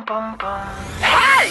pom pom. Hey!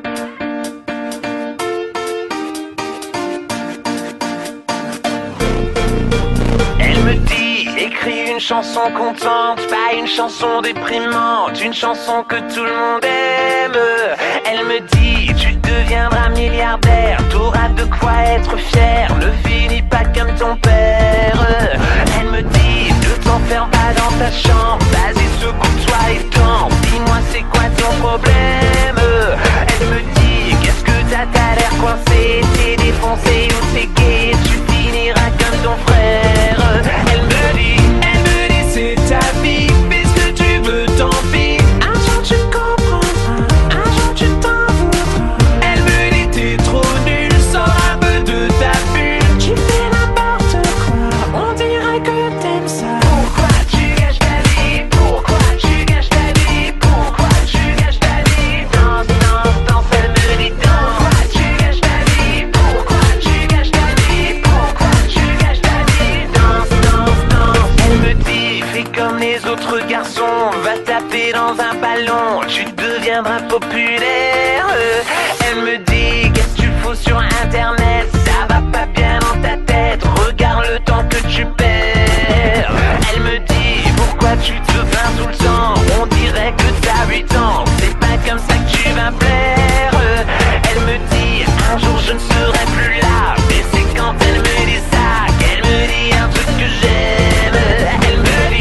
Elle me dit, écris une chanson contente, pas une chanson déprimante, une chanson que tout le monde aime. Elle me dit, tu deviendras milliardaire, t'auras de quoi être fier, ne finis pas comme ton père. Elle me dit, ne t'enferme pas dans ta chambre, vas-y secoue-toi et danse, dis-moi c'est quoi ton problème. Elle me dit, qu'est-ce que t'as l'air coincé, t'es défoncé ou t'es gay, tu finiras comme ton frère. Elle me dit, c'est ta vie, fais ce que tu veux, tant pis. Un jour tu comprendras, un jour tu t'en voudras. Elle me dit, t'es trop nul, sors un peu de ta bulle. Tu fais n'importe quoi, on dirait que t'aimes ça. Pourquoi tu gâches ta vie? Pourquoi tu gâches ta vie? Pourquoi tu gâches ta vie? Danse, danse, danse, elle me dit danse. Pourquoi tu gâches ta vie? Pourquoi tu gâches ta vie? Pourquoi tu gâches ta vie? Danse, danse, danse. Elle me dit, fais comme les autres garçons, va taper dans un ballon, tu deviendras populaire. Elle me dit, qu'est-ce que tu fous sur internet, ça va pas bien dans ta tête, regarde le temps que tu perds. Elle me dit, pourquoi tu te plains tout le temps, on dirait que t'as 8 ans, c'est pas comme ça que tu vas plaire. Elle me dit, un jour je ne serai plus là, mais c'est quand elle me dit ça qu'elle me dit un truc que j'aime. Elle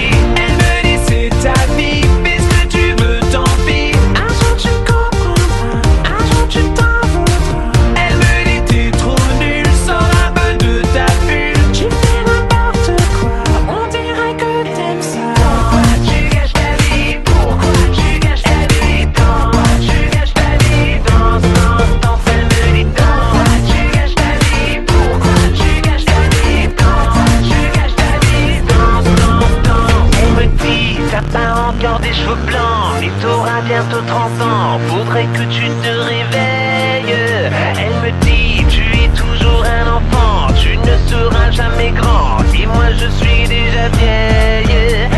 me dit, c'est ta vie, fais ce que tu veux, tant pis. Un jour tu comprendras, un jour tu t'en voudras. Elle me dit, t'es trop nul, sors un peu de ta bulle. Tu fais n'importe quoi, on dirait que t'aimes ça. Pourquoi tu gâches ta vie? Pourquoi tu gâches ta vie? Pourquoi tu gâches ta vie? Danse, danse, danse, elle me dit danse. Pourquoi tu gâches ta vie? Pourquoi tu gâches ta vie? Pourquoi tu gâches ta vie? Danse, danse, danse. Elle me dit, t'as pas encore des cheveux blancs, et t'auras bientôt 30 ans, faudrait que tu te réveilles. Elle me dit, tu es toujours un enfant, tu ne seras jamais grand, et moi je suis déjà vieille.